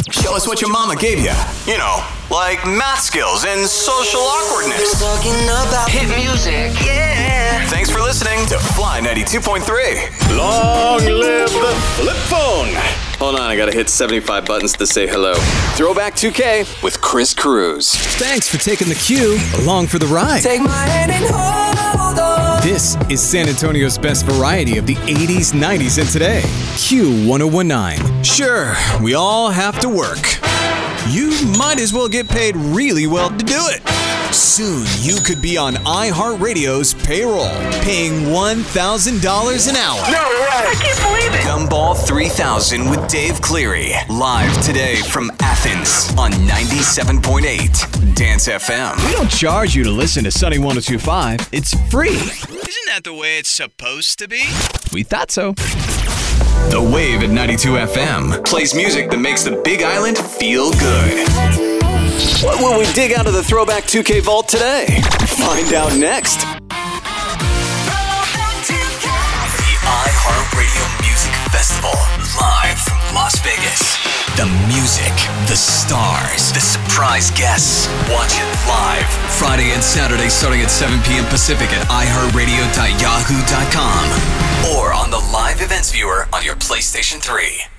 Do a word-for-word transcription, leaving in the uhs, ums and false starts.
Show us what your mama gave you. You know, like math skills and social awkwardness. Talking about hit music, yeah. Thanks for listening to Fly ninety-two point three. Long live the flip phone. Hold on, I gotta hit seventy-five buttons to say hello. Throwback two K with Chris Cruz. Thanks for taking the Q along for the ride. Take my hand and hold on. This is San Antonio's best variety of the eighties, nineties, and today. Q one oh one nine. Sure, we all have to work. You might as well get paid really well to do it. Soon, you could be on iHeartRadio's payroll, paying one thousand dollars an hour. No way! I can't believe it! Gumball three thousand with Dave Cleary. Live today from Athens on ninety-seven point eight Dance F M. We don't charge you to listen to Sunny one oh two point five. It's free. Isn't that the way it's supposed to be? We thought so. The Wave at ninety-two F M plays music that makes the Big Island feel good. What will we dig out of the Throwback two K vault today? Find out next. The iHeartRadio Music Festival, live from Las Vegas. The music, the stars, the surprise guests. Watch it live Friday and Saturday starting at seven p.m. Pacific at i heart radio dot yahoo dot com or on the live events viewer on your PlayStation three.